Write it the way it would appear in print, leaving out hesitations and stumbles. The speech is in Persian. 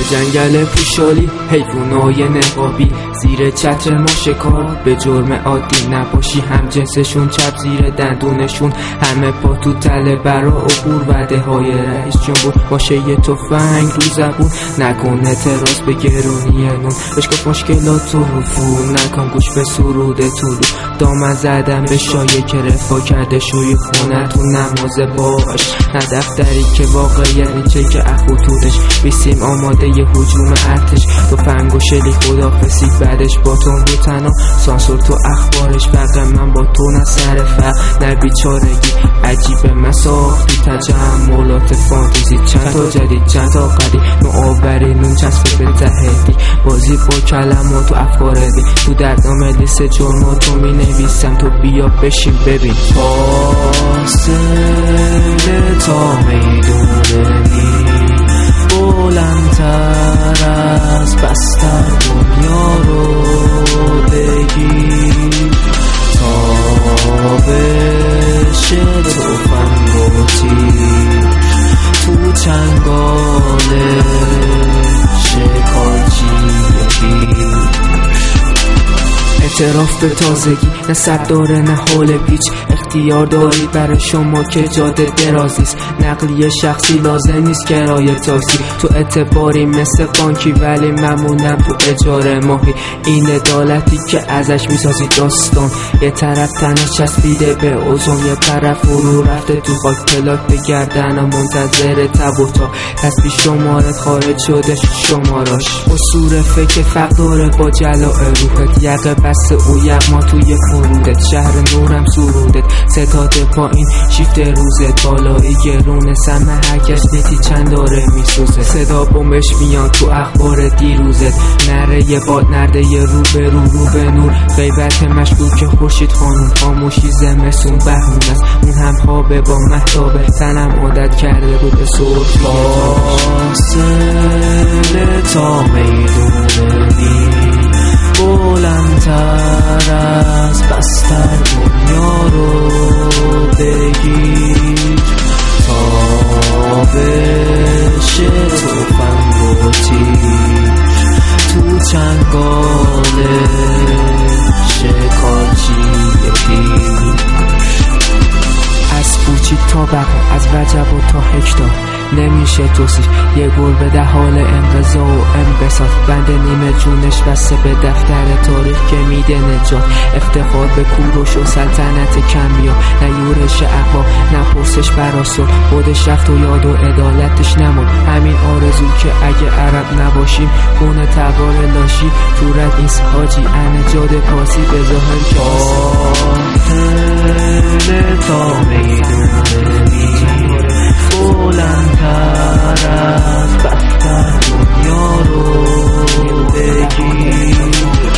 جنگل پوشالی حیوانای نقابی زیر چتر ما شکار به جرم عادی نباشی هم جنسشون چپ زیر دندونشون همه پا تو تله برا عبور وعده های رئیس جمهور باشه یه تفنگ رو زبون نکنه تراس به گرونی نون بشکاف مشکلات رو رفو نکن گوش به سرود طولو دامن زدم به شایه که رفا کرده شوی خونه تو نماز باش نه دفتری که واقعیت چه که اخوتودش بیسیم آماده یه حجوم ارتش تو فنگ و شلی خدافزی بعدش با تو رو تنها سانسور تو اخبارش فقط من با تو نه سر فرق نه بیچارگی عجیبه من ساخت تو تجملات فانتزی چند تا جدید چند تا قدیم نوآوری نون چسبه به تهدی بازی با کلمات و افکاردی تو دردنامه لیست جرماتو می نویسم تو بیا بشین ببین فاصله تا میدونی بلندتر از بستر دنیا رو بگیر تا بشه تفنگ و تیر تو چنگال شکارچی اعتراف به تازگی نه سب داره نه حال پیچ اختیار داری برای شما که جاده درازیست نقلیه شخصی لازم نیست کرایه تاکسی تو اعتباری مثل بانکی ولی ممونم تو اجاره ماهی این عدالتی که ازش میسازی داستان یه طرف تنها چسبیده به اوزون یه طرف فرو رفته تو خاک پلاک به گردن و منتظر تبوتا تسبیح شمارت خارج شده شماراش اصور فکر فقر داره با جلاء روحت یقه بس او یغما توی فرودت شهر نورم سرودت ستاد پایین شیفت روزت بالایی گرونه سمه هر کس دیتی چند داره میسوزه صدا بومش میاد تو اخبار دیروزت نره یه باد نرده یه رو به نور غیبت مشکوک خورشید خانوم خاموشی زمستون بهونه است اون هم خوابه با مهتابه تنم عادت کرده بود به سرخی فاصله تا میدونی بلندتر از بستر دنیا رو بگیر تا بشه تفنگ و تیر تو چنگال شکارچی پیر از پوچی تا بقا از وجب و تا هکتار نمیشه توصیف یه گربه در حال انقضا و انبساط بند نیمه جونش بسته به دفتر تاریخ که میده نجات افتخار به کوروش و سلطنت کمیا نه یورش اقوا نه پرسش براسو خودش رفت و یاد و عدالتش نمون همین آرزو که اگه عرب نباشیم گونه تبار لاشی جورت نیست حاجی انجاد پاسی به ظاهر که تا میدونی بلندتر از بستر دنیا رو بگیر